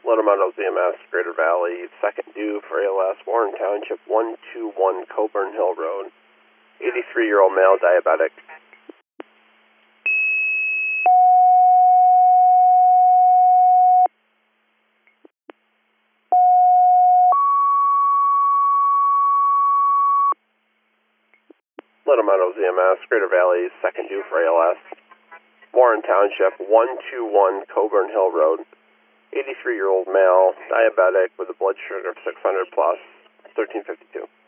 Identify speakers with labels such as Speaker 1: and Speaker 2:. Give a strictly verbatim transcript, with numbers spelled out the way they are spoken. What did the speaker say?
Speaker 1: Little Z M S, Greater Valley, second due for A L S, Warren Township, one two one Coburn Hill Road, eighty-three-year-old male, diabetic. Little Meadow Z M S, Greater Valley, second due for A L S, Warren Township, one two one Coburn Hill Road, eighty-three-year-old male, diabetic with a blood sugar of six hundred plus, thirteen fifty-two.